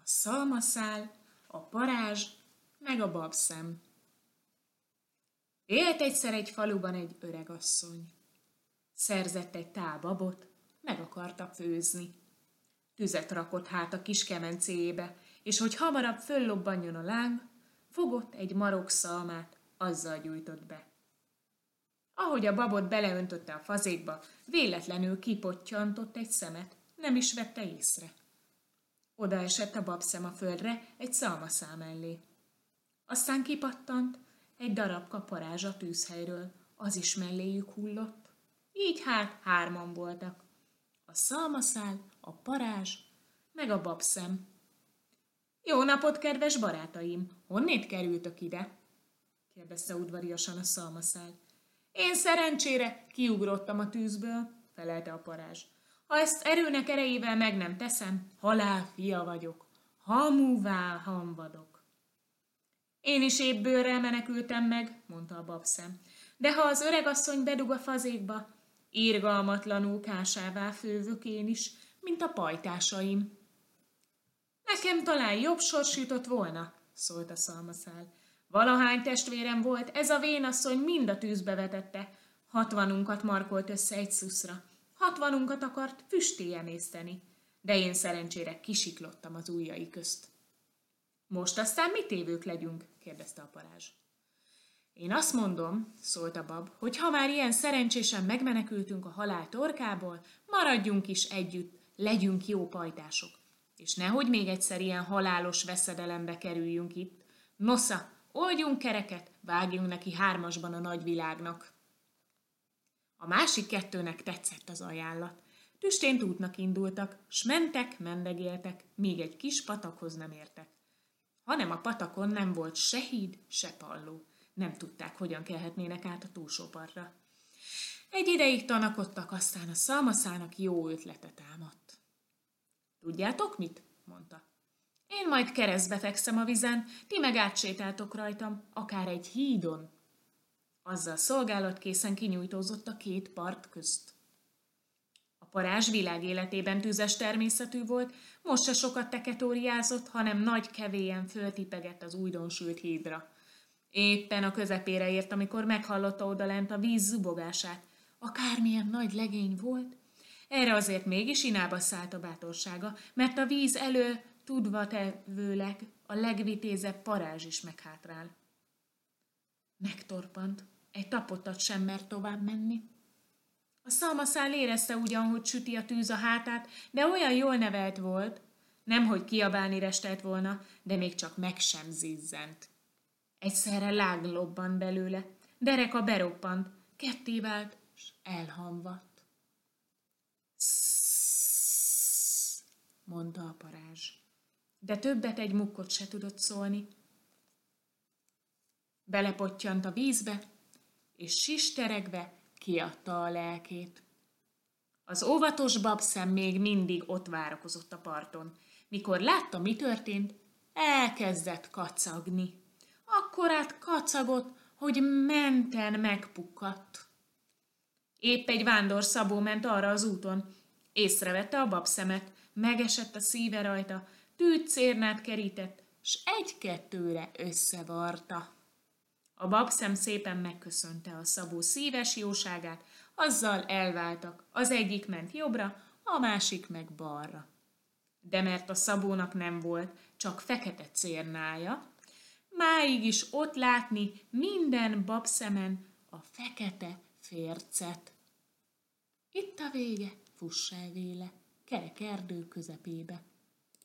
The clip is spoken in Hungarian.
szalmaszál, a parázs, meg a babszem. Élt egyszer egy faluban egy öregasszony. Szerzett egy tál babot, meg akarta főzni. Tüzet rakott hát a kis kemencéjébe, és hogy hamarabb föllobbanjon a láng, fogott egy marok szalmát, azzal gyújtott be. Ahogy a babot beleöntötte a fazékba, véletlenül kipottyantott egy szemet, nem is vette észre. Oda esett a babszem a földre egy szalmaszál mellé. Aztán kipattant egy darabka parázs a tűzhelyről, az is melléjük hullott. Így hát 3 voltak. A szalmaszál, a parázs, meg a babszem. Jó napot, kedves barátaim! Honnét kerültök ide? Kérdezte udvariasan a szalmaszál. Én szerencsére kiugrottam a tűzből, felelte a parázs. Ha ezt erőnek erejével meg nem teszem, halál fia vagyok. Hamuvá hamvadok. Én is épp bőrrel menekültem meg, mondta a babszem. De ha az öregasszony bedug a fazékba, irgalmatlanul kásává fővök én is, mint a pajtásaim. Nekem talán jobb sors jutott volna, szólt a szalmaszál. Valahány testvérem volt, ez a vénasszony mind a tűzbe vetette. 60-unkat markolt össze egy szuszra. 60-unkat akart füstté emészteni, de én szerencsére kisiklottam az ujjai közt. Most aztán mit évők legyünk? Kérdezte a parázs. Én azt mondom, szólt a bab, hogy ha már ilyen szerencsésen megmenekültünk a halál torkából, maradjunk is együtt, legyünk jó pajtások. És nehogy még egyszer ilyen halálos veszedelembe kerüljünk itt. Nosza, oldjunk kereket, vágjunk neki 3-asban a nagyvilágnak. A másik 2-nek tetszett az ajánlat. Tüstént útnak indultak, s mentek, mendegéltek, míg egy kis patakhoz nem értek. Hanem a patakon nem volt se híd, se palló. Nem tudták, hogyan kelhetnének át a túlsó partra. Egy ideig tanakodtak, aztán a szalmaszának jó ötlete támadt. Tudjátok mit? Mondta. Én majd keresztbe fekszem a vizen, ti meg átsétáltok rajtam, akár egy hídon. Azzal szolgálatkészen kinyújtózott a 2 part közt. A parázs világ életében tüzes természetű volt, most se sokat teketóriázott, hanem nagy kevélyen föltipegett az újdonsült hídra. Éppen a közepére ért, amikor meghallotta odalent a víz zubogását. Akármilyen nagy legény volt, erre azért mégis inába szállt a bátorsága, mert a víz elől tudva tevőleg a legvitézebb parázs is meghátrál. Megtorpant, egy tapottat sem mert tovább menni. A szalmaszál érezte ugyan, hogy süti a tűz a hátát, de olyan jól nevelt volt, nemhogy kiabálni restelt volna, de még csak meg sem zizzent. Egyszerre lág lobbant belőle, dereka beroppant, ketté vált, s elhamvadt. Szszszsz, mondta a parázs, de többet egy mukkot se tudott szólni. Belepottyant a vízbe, és sisteregve kiadta a lelkét. Az óvatos babszem még mindig ott várakozott a parton. Mikor látta, mi történt, elkezdett kacagni. Akkorát kacagott, hogy menten megpukkadt. Épp egy vándor szabó ment arra az úton. Észrevette a babszemet, megesett a szíve rajta, tűzcérnát kerített, s 1-2-re összevarta. A babszem szépen megköszönte a szabó szíves jóságát, azzal elváltak, az egyik ment jobbra, a másik meg balra. De mert a szabónak nem volt, csak fekete cérnája, máig is ott látni minden babszemen a fekete fércet. Itt a vége, fuss el véle, kerek erdő közepébe.